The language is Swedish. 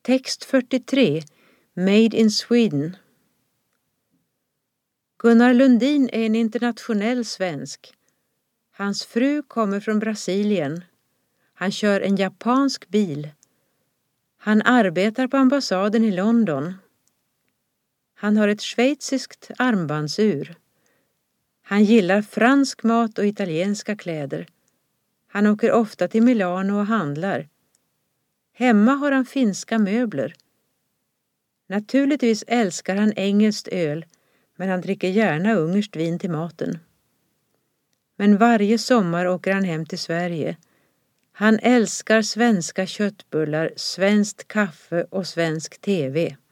Text 43. Made in Sweden. Gunnar Lundin är en internationell svensk. Hans fru kommer från Brasilien. Han kör en japansk bil. Han arbetar på ambassaden i London. Han har ett schweiziskt armbandsur. Han gillar fransk mat och italienska kläder. Han åker ofta till Milano och handlar. Hemma har han finska möbler. Naturligtvis älskar han engelskt öl, men han dricker gärna ungerskt vin till maten. Men varje sommar åker han hem till Sverige. Han älskar svenska köttbullar, svenskt kaffe och svensk tv.